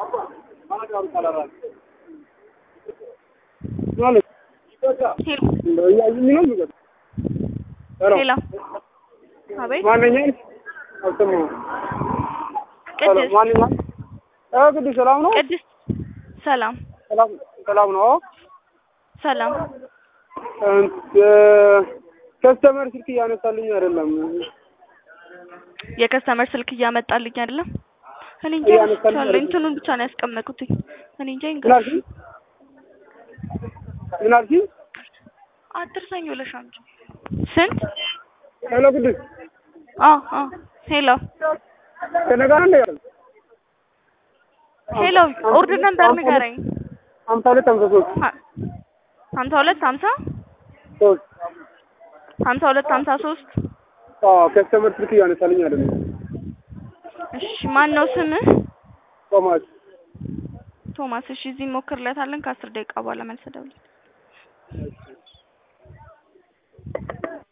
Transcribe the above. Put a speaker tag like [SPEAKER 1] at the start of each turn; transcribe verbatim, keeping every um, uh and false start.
[SPEAKER 1] ማለት ያይኝ ነው ማለት
[SPEAKER 2] ሄሎ አቤት
[SPEAKER 1] ማንኛውም አልሰማሁም
[SPEAKER 2] ቅድስት
[SPEAKER 1] ማን ማን አዎ ቅድስት ሰላም ነው
[SPEAKER 2] ቅድስት ሰላም
[SPEAKER 1] ሰላም ሰላም ነው
[SPEAKER 2] ሰላም
[SPEAKER 1] ከስተመር ስልክ እያነሳልኝ አይደለም
[SPEAKER 2] የከስተመር ስልክ እያመጣልኝ አይደለም እኔ እንጃ እንትኑን ብቻ ነው ያስቀመጥኩት እኔ እንጃ እንግዲህ
[SPEAKER 1] ምን አልሽኝ
[SPEAKER 2] አትርሰኝ ብለሽ አንቺ ስንት
[SPEAKER 1] ሄሎ ቅድስት
[SPEAKER 2] አ አ ሄሎ
[SPEAKER 1] ከነጋር እንደ ያለው
[SPEAKER 2] ሄሎ ኦርደር ነምበር ንገረኝ
[SPEAKER 1] ሃምሳ ሁለት ሃምሳ ሶስት
[SPEAKER 2] ሃምሳ ሁለት ሃምሳ
[SPEAKER 1] ሶስት
[SPEAKER 2] ሃምሳ ሁለት ሃምሳ ሶስት
[SPEAKER 1] አዎ ከስተመር ስልክ እያነሳልኝ አይደለም
[SPEAKER 2] እሺ ማን ነው ስምህ
[SPEAKER 1] ቶማስ
[SPEAKER 2] ቶማስ እሺ እዚህ ሞክርለታለን ከአስር ደቂቃ በኋላ መልስ ደውል